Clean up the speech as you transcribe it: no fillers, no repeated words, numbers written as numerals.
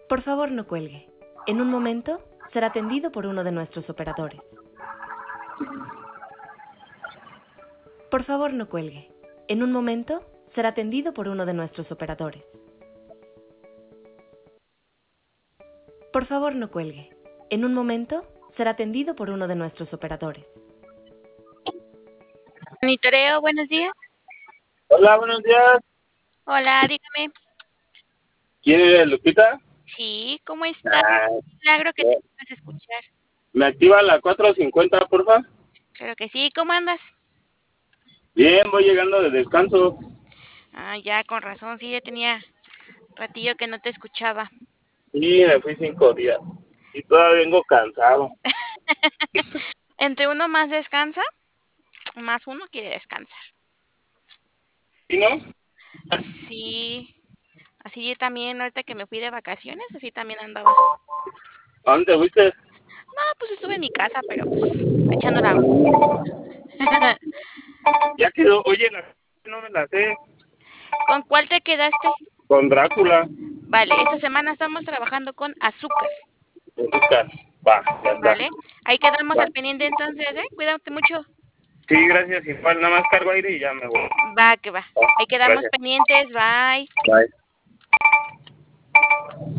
Por favor, no cuelgue. En un momento será atendido por uno de nuestros operadores. Por favor, no cuelgue. En un momento será atendido por uno de nuestros operadores. Por favor, no cuelgue. En un momento será atendido por uno de nuestros operadores. Monitoreo, buenos días. Hola, buenos días. Hola, dígame. ¿Quién eres, Lupita? Sí, ¿cómo está? Ah, Milagro que te puedas escuchar. ¿Me activa la 450, porfa? Claro que sí, ¿cómo andas? Bien, voy llegando de descanso. Ah, ya, con razón, sí, ya tenía ratillo que no te escuchaba. Sí, me fui 5 días. Y todavía vengo cansado. Entre uno más descansa, más uno quiere descansar. ¿Sí, no? Sí, así yo también, ahorita que me fui de vacaciones, así también andaba. ¿A dónde fuiste? No, pues estuve en mi casa, pero pues echando la... Ya quedó. Oye, no me la sé. ¿Con cuál te quedaste? Con Drácula. Vale, esta semana estamos trabajando con azúcar, Azúcar. Va, ya está. ¿vale? Ahí quedamos Va. al pendiente entonces, ¿eh? Cuídate mucho. Sí, gracias. Igual, nada más cargo aire y ya me voy. Va, que va. Va, Ahí quedamos gracias. pendientes, bye. Bye.